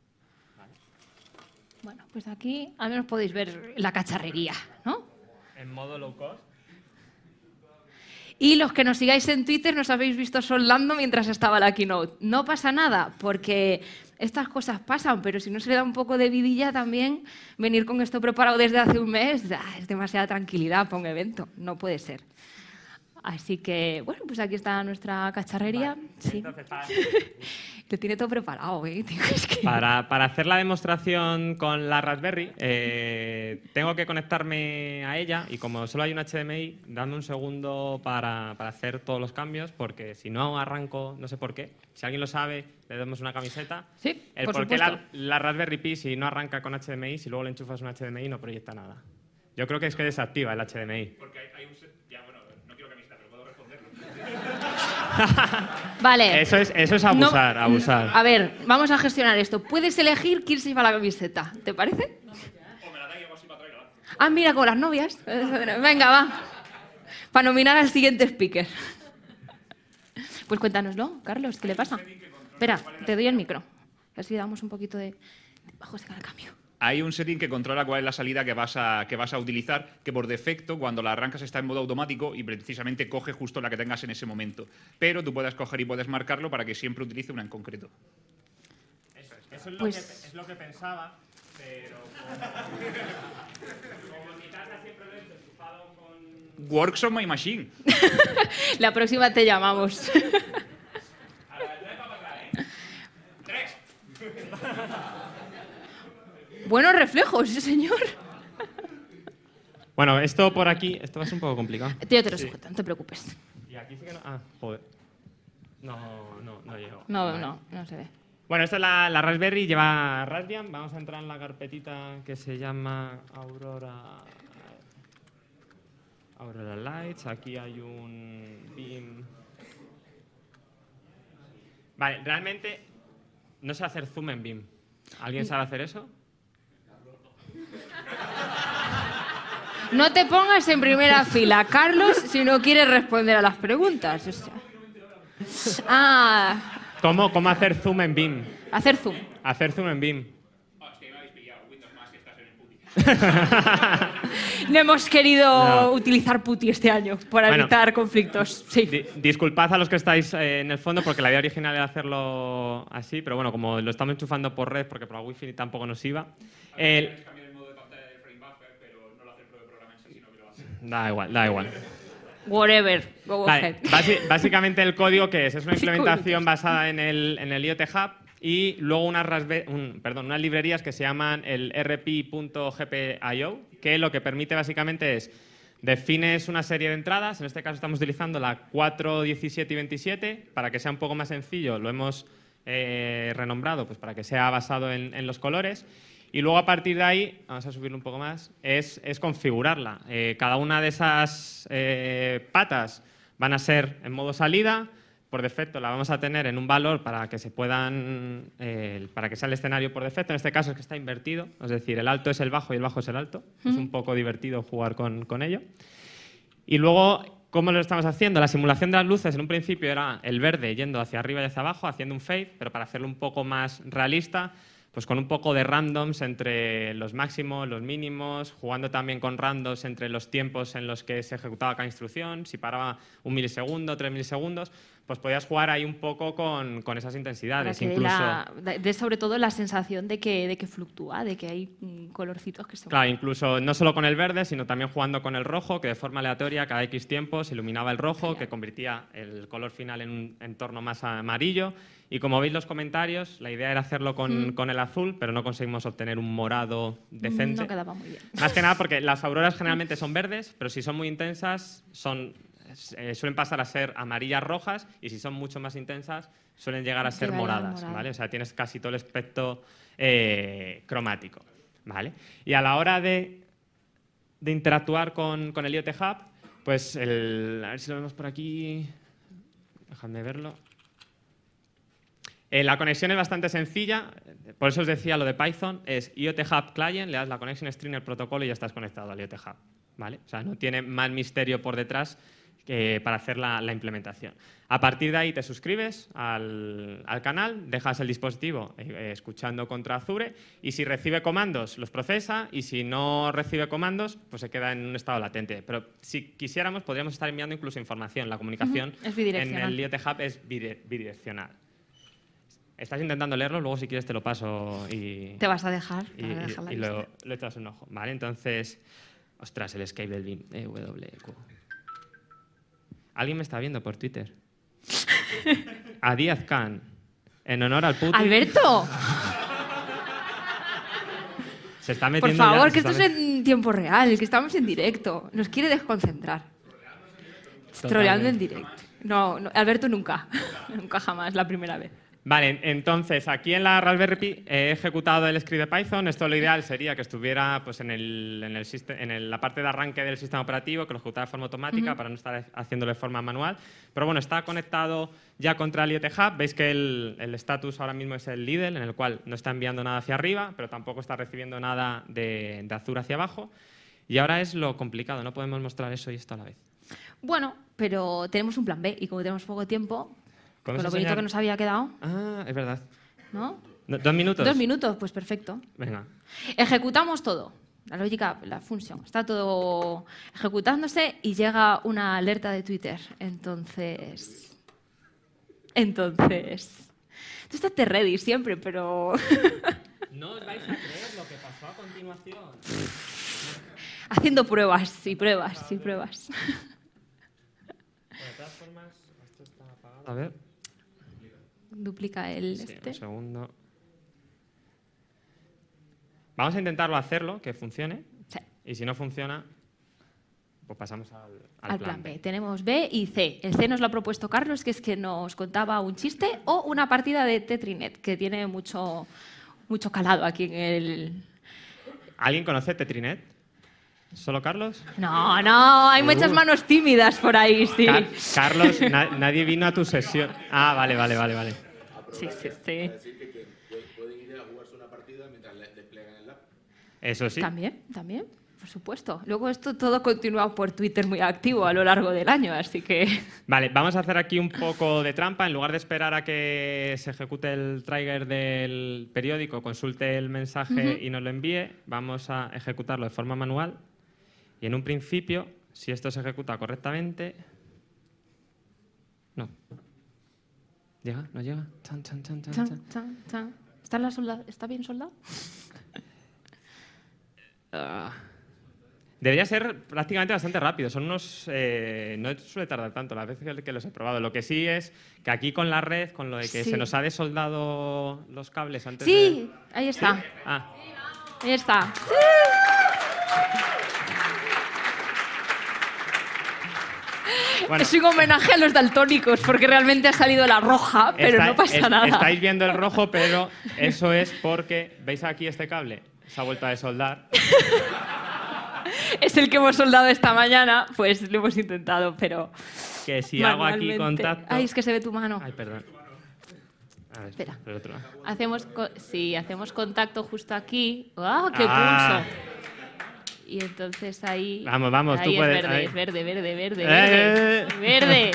Bueno, pues aquí al menos podéis ver la cacharrería, ¿no? En modo low cost. Y los que nos sigáis en Twitter nos habéis visto soldando mientras estaba la keynote. No pasa nada, porque estas cosas pasan, pero si no se le da un poco de vidilla también, venir con esto preparado desde hace un mes es demasiada tranquilidad para un evento, no puede ser. Así que, bueno, pues aquí está nuestra cacharrería. Vale, sí. entonces, Lo tiene todo preparado, ¿eh? Tío, es que... para hacer la demostración con la Raspberry, tengo que conectarme a ella y como solo hay un HDMI, dame un segundo para hacer todos los cambios, porque si no arranco, no sé por qué. Si alguien lo sabe, le damos una camiseta. Sí, El por por qué supuesto. la Raspberry Pi, si no arranca con HDMI, si luego le enchufas un HDMI, no proyecta nada. Yo creo que es que desactiva el HDMI. Porque hay un... Ya, bueno, no quiero camiseta, pero puedo responderlo. Vale. Eso es abusar, No, abusar. A ver, vamos a gestionar esto. Puedes elegir quién se lleva la camiseta. ¿Te parece? O me la da y hago así para traerla. Ah, mira, con las novias. Venga, va. Para nominar al siguiente speaker. Pues cuéntanoslo, Carlos, ¿qué le pasa? Espera, te doy el micro. Así damos un poquito de... Bajo ese cada cambio. Hay un setting que controla cuál es la salida que vas a utilizar, que por defecto, cuando la arrancas, está en modo automático y precisamente coge justo la que tengas en ese momento. Pero tú puedes coger y puedes marcarlo para que siempre utilice una en concreto. Eso es, Pues- es lo que pensaba, pero como mi casa siempre lo he hecho enchufado con... Works on my machine. La próxima te llamamos. Buenos reflejos, sí, señor. Bueno, esto por aquí, esto va a ser un poco complicado. Yo te lo sujeto, no te preocupes. Y aquí sí que no... Ah, joder. No llego. No, Vale. no se ve. Bueno, esta es la Raspberry, lleva Raspbian. Vamos a entrar en la carpetita que se llama Aurora Lights. Aquí hay un Beam. Vale, realmente no sé hacer zoom en Beam. ¿Alguien sabe hacer eso? No te pongas en primera fila, Carlos, si no quieres responder a las preguntas. O sea. Ah, ¿Cómo hacer zoom en Beam? hacer zoom. Hacer zoom en Beam. Es que me habéis pillado. Windows más que estás en el puti. No hemos querido No. utilizar PuTTY este año para Bueno. evitar conflictos. Sí. Disculpad a los que estáis en el fondo porque la idea original era hacerlo así, pero bueno, como lo estamos enchufando por red porque por la wifi tampoco nos iba. Puedes cambiar el modo de pantalla del frame buffer, pero no lo hace el propio programa en sí, sino que lo hace. Da igual. Whatever. Go Vale, ahead. básicamente el código que es una Sí, implementación basada en el IoT Hub y luego unas librerías que se llaman el rp.gpio, que lo que permite básicamente es defines una serie de entradas, en este caso estamos utilizando la 4, 17 y 27, para que sea un poco más sencillo, lo hemos renombrado pues para que sea basado en los colores. Y luego a partir de ahí, vamos a subirlo un poco más, es configurarla. Cada una de esas patas van a ser en modo salida. Por defecto la vamos a tener en un valor para que se puedan, para que sea el escenario por defecto. En este caso es que está invertido, es decir, el alto es el bajo y el bajo es el alto. Es un poco divertido jugar con ello. Y luego, ¿cómo lo estamos haciendo? La simulación de las luces en un principio era el verde yendo hacia arriba y hacia abajo, haciendo un fade, pero para hacerlo un poco más realista, pues con un poco de randoms entre los máximos, los mínimos, jugando también con randoms entre los tiempos en los que se ejecutaba cada instrucción, si paraba 1 milisegundo, 3 milisegundos, pues podías jugar ahí un poco con esas Para intensidades. que Incluso, dé sobre todo la sensación de que fluctúa, de que hay colorcitos que se claro, incluso no solo con el verde, sino también jugando con el rojo, que de forma aleatoria cada X tiempo se iluminaba el rojo, que convertía el color final en un entorno más amarillo. Y como veis los comentarios, la idea era hacerlo con el azul, pero no conseguimos obtener un morado decente. no quedaba muy bien. Más que nada porque las auroras generalmente son verdes, pero si son muy intensas suelen pasar a ser amarillas rojas y si son mucho más intensas suelen llegar a ser Llegar a moradas, morado. ¿vale? O sea, tienes casi todo el espectro cromático, ¿vale? Y a la hora de interactuar con el IoT Hub, pues a ver si lo vemos por aquí, dejadme verlo. La conexión es bastante sencilla, por eso os decía lo de Python, es IoT Hub Client, le das la connection string al protocolo y ya estás conectado al IoT Hub, ¿vale? O sea, no tiene más misterio por detrás para hacer la implementación. A partir de ahí te suscribes al canal, dejas el dispositivo escuchando contra Azure y si recibe comandos los procesa y si no recibe comandos pues se queda en un estado latente. Pero si quisiéramos podríamos estar enviando incluso información. La comunicación Es en bidireccional. el IoT Hub es bidireccional. Estás intentando leerlo, luego si quieres te lo paso y... Te vas a dejar. y, te vas a dejar la y lista. lo echas un ojo. Vale, entonces... Ostras, el escape del BIM. EWQ. ¿Alguien me está viendo por Twitter? A Díaz Khan. En honor al Putin. ¡Alberto! Se está Por metiendo favor, ya, que esto es en tiempo real, que estamos en directo. Nos quiere desconcentrar. Troleando en directo. No, Alberto nunca. Nunca jamás, la primera vez. Vale, entonces aquí en la Raspberry Pi he ejecutado el script de Python. Esto lo ideal sería que estuviera pues, en la parte de arranque del sistema operativo, que lo ejecutara de forma automática para no estar haciéndolo de forma manual. Pero bueno, está conectado ya contra el IoT Hub. Veis que el status ahora mismo es el Lidl, en el cual no está enviando nada hacia arriba, pero tampoco está recibiendo nada de Azure hacia abajo. Y ahora es lo complicado, no podemos mostrar eso y esto a la vez. Bueno, pero tenemos un plan B y como tenemos poco tiempo, con ¿Podemos lo bonito enseñar? que nos había quedado, Ah, es verdad. ¿no? 2 minutos. 2 minutos, pues perfecto. Venga. Ejecutamos todo. La lógica, la función. Está todo ejecutándose y llega una alerta de Twitter. Entonces... Tú estás ready siempre, pero... No os vais a creer lo que pasó a continuación. Haciendo pruebas y pruebas y pruebas. De todas formas, esto está apagado. A ver. Duplica el Sí, este. un segundo. Vamos a intentarlo hacerlo, que funcione. Sí. Y si no funciona, pues pasamos al Al plan B. Tenemos B y C. El C nos lo ha propuesto Carlos, que es que nos contaba un chiste o una partida de Tetrinet, que tiene mucho calado aquí en el... ¿Alguien conoce Tetrinet? ¿Solo Carlos? No, hay muchas manos tímidas por ahí, sí. Carlos, nadie vino a tu sesión. Ah, vale. Sí. Decir que pueden ir a jugarse una partida mientras despliegan el app. Eso sí. También, por supuesto. Luego esto todo continúa por Twitter muy activo a lo largo del año, así que... Vale, vamos a hacer aquí un poco de trampa. En lugar de esperar a que se ejecute el trigger del periódico, consulte el mensaje y nos lo envíe, vamos a ejecutarlo de forma manual. Y en un principio, si esto se ejecuta correctamente... No. ¿Llega? ¿No llega? Chan. ¿Está bien soldado? Debería ser prácticamente bastante rápido. Son unos... no suele tardar tanto las veces que los he probado. Lo que sí es que aquí con la red, con lo de que Sí. se nos ha desoldado los cables antes Sí, de... ahí está. Ah, Ahí está. bueno. Es un homenaje a los daltónicos, porque realmente ha salido la roja, pero no pasa nada. Estáis viendo el rojo, pero eso es porque... ¿Veis aquí este cable? Se ha vuelto a desoldar. Es el que hemos soldado esta mañana, pues lo hemos intentado, pero... Que si hago aquí manualmente. contacto... Ay, es que se ve tu mano. Ay, perdón. A ver, Espera. por el otro lado. Hacemos contacto justo aquí. ¡Ah, qué Ah. pulso! Y entonces ahí... Vamos, ahí tú puedes. es verde, ahí. es verde. Eh. ¡Verde!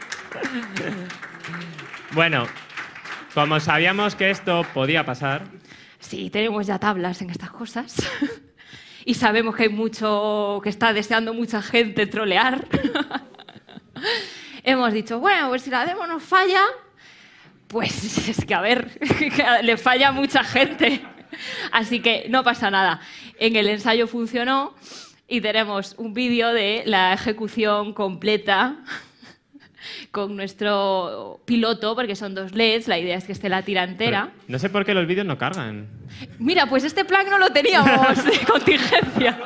Bueno, como sabíamos que esto podía pasar, Sí, tenemos ya tablas en estas cosas. Y sabemos que hay mucho... que está deseando mucha gente trolear. Hemos dicho, bueno, pues si la demo nos falla, pues es que, a ver, que le falla a mucha gente. Así que no pasa nada. En el ensayo funcionó y tenemos un vídeo de la ejecución completa con nuestro piloto, porque son 2 LEDs, la idea es que esté la tira entera. pero no sé por qué los vídeos no cargan. Mira, pues este plan no lo teníamos de contingencia.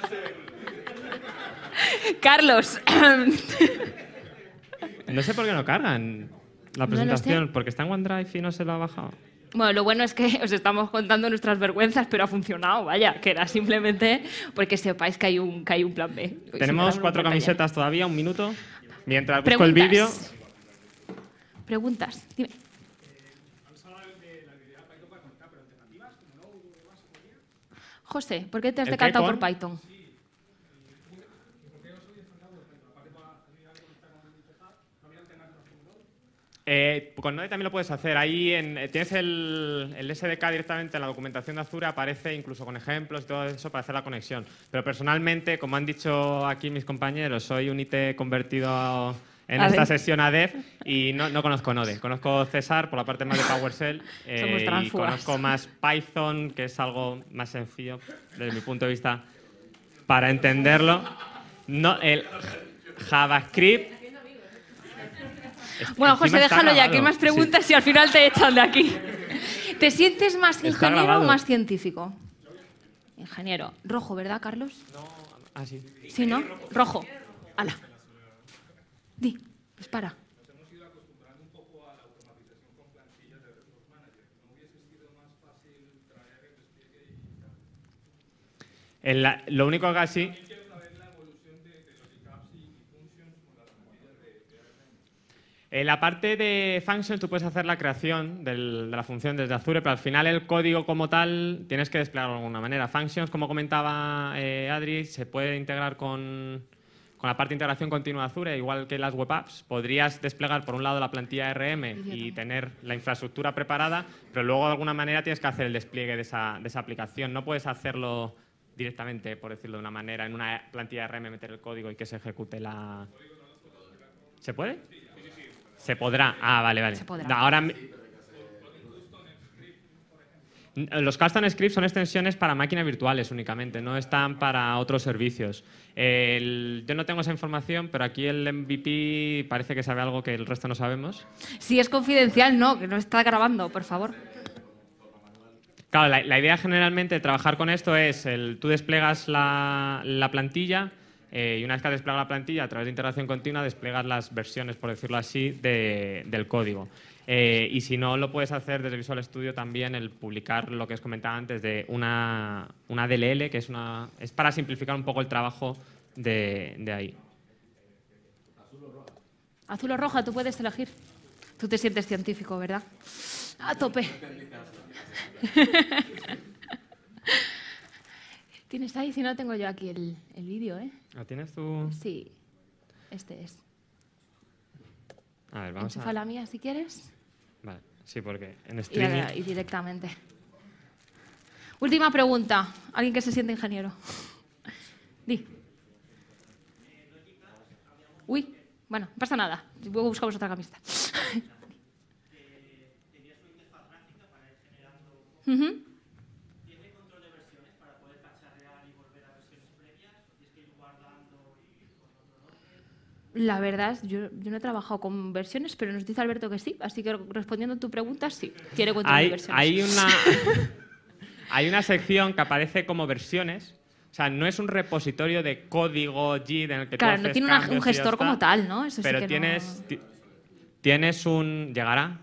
Carlos, No sé por qué no cargan la No lo presentación, sé. porque está en OneDrive y no se lo ha bajado. bueno, lo bueno es que os estamos contando nuestras vergüenzas, pero ha funcionado, vaya, que era simplemente porque sepáis que hay un plan B. Tenemos 4 camisetas todavía, 1 minuto. Mientras busco el vídeo... Preguntas. Dime. José, ¿por qué te has ¿El qué, decantado con? por Python? Con Node también lo puedes hacer. Ahí tienes el SDK directamente en la documentación de Azure, aparece incluso con ejemplos y todo eso para hacer la conexión. Pero personalmente, como han dicho aquí mis compañeros, soy un IT convertido en esta sesión a Dev y no conozco Node. Conozco César por la parte más de PowerShell y conozco más Python, que es algo más sencillo desde mi punto de vista para entenderlo. No, el JavaScript. Bueno, José, déjalo ya, que hay más preguntas y al final te echan de aquí. ¿Te sientes más ingeniero o más científico? Ingeniero. Rojo, ¿verdad, Carlos? No, sí. Sí, ¿no? Rojo. Ala. Di, dispara. Nos hemos ido acostumbrando un poco a la automatización con plantillas de Resource Manager. ¿No hubiese sido más fácil traer el despliegue y tal? Lo único que así... También quiero saber la evolución de los ICAPs y functions con las plantillas de ARM. En la parte de functions tú puedes hacer la creación de la función desde Azure, pero al final el código como tal tienes que desplegarlo de alguna manera. Functions, como comentaba Adri, se puede integrar con la parte de integración continua de Azure, igual que las web apps. Podrías desplegar por un lado la plantilla ARM y tener la infraestructura preparada, pero luego de alguna manera tienes que hacer el despliegue de esa aplicación. No puedes hacerlo directamente, por decirlo de una manera, en una plantilla ARM meter el código y que se ejecute la... ¿Se puede? Se podrá. Ah, vale. Se podrá. Ahora... Los custom scripts son extensiones para máquinas virtuales únicamente, no están para otros servicios. Yo no tengo esa información, pero aquí el MVP parece que sabe algo que el resto no sabemos. Si es confidencial, no, que no está grabando, por favor. Claro, la idea generalmente de trabajar con esto es tú desplegas la plantilla y una vez que has desplegado la plantilla a través de integración continua desplegas las versiones, por decirlo así, del código. Y si no, lo puedes hacer desde Visual Studio también, el publicar lo que os comentaba antes de una DLL, que es para simplificar un poco el trabajo de ahí. Azul o roja, tú puedes elegir. Tú te sientes científico, ¿verdad? A tope. Tienes ahí, si no tengo yo aquí el vídeo, ¿eh? ¿Lo tienes tú? Sí, este es. A ver, vamos Enchufa la mía si quieres. Vale, sí, porque en streaming... Y directamente. Última pregunta. ¿Alguien que se siente ingeniero? Di. Uy, bueno, no pasa nada. Luego buscamos otra camiseta. ¿Tiene control de versiones para poder cacharrear y volver a versiones previas? ¿O tienes que ir guardando y con otro orden? La verdad es, yo no he trabajado con versiones, pero nos dice Alberto que sí. Así que respondiendo a tu pregunta, sí. Tiene control de versiones. Hay una sección que aparece como versiones. O sea, no es un repositorio de código JIT en el que claro, tú no haces tiene cambios un y ya gestor está, como tal, ¿no? Eso pero sí que tienes un... ¿Llegará?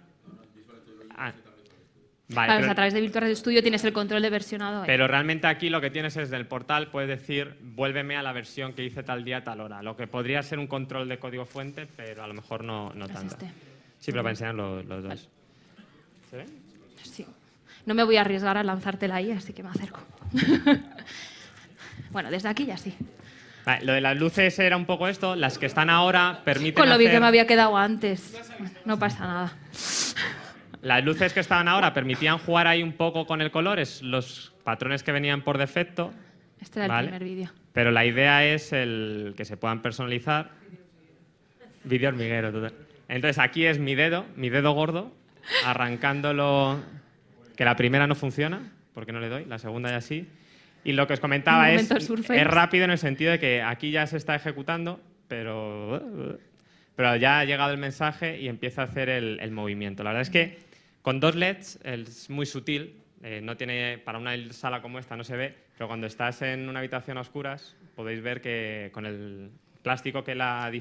Vale, claro, a través de Virtual Studio tienes el control de versionado. Pero realmente aquí lo que tienes es del portal, puedes decir, vuélveme a la versión que hice tal día, tal hora. Lo que podría ser un control de código fuente, pero a lo mejor no tanto. Sí, pero para enseñar los dos. Vale. ¿Se ve? Sí. No me voy a arriesgar a lanzártela ahí, así que me acerco. Bueno, desde aquí ya sí. Vale, lo de las luces era un poco esto. Las que están ahora permiten Con lo bien hacer... que me había quedado antes. Bueno, no pasa nada. Las luces que estaban ahora permitían jugar ahí un poco con el color, es los patrones que venían por defecto. Este era el primer vídeo. Pero la idea es el que se puedan personalizar. Vídeo hormiguero, total. Entonces aquí es mi dedo gordo, arrancándolo, que la primera no funciona, porque no le doy, la segunda ya sí. Y lo que os comentaba es rápido en el sentido de que aquí ya se está ejecutando, pero ya ha llegado el mensaje y empieza a hacer el movimiento. La verdad es que con 2 LEDs es muy sutil, no tiene, para una sala como esta no se ve, pero cuando estás en una habitación a oscuras podéis ver que con el plástico que la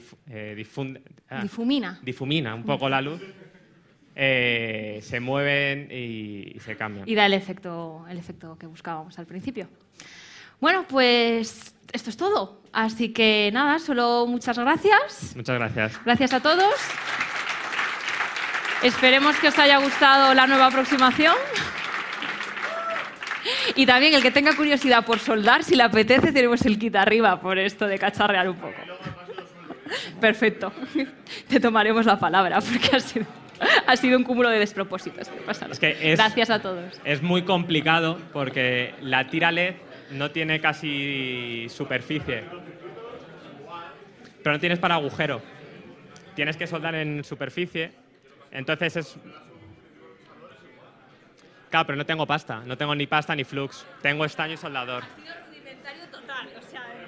difumina un poco la luz, se mueven y se cambian. Y da el efecto que buscábamos al principio. Bueno, pues esto es todo. Así que nada, solo muchas gracias. Muchas gracias. Gracias a todos. Esperemos que os haya gustado la nueva aproximación. Y también el que tenga curiosidad por soldar, si le apetece, tenemos el kit arriba por esto de cacharrear un poco. Perfecto. Te tomaremos la palabra porque ha sido... Ha sido un cúmulo de despropósitos. No pasa nada. Es que Gracias a todos. Es muy complicado porque la tira LED no tiene casi superficie. Pero no tienes para agujero. Tienes que soldar en superficie. Entonces es... Claro, pero no tengo pasta. No tengo ni pasta ni flux. Tengo estaño y soldador. Ha sido rudimentario total, o sea,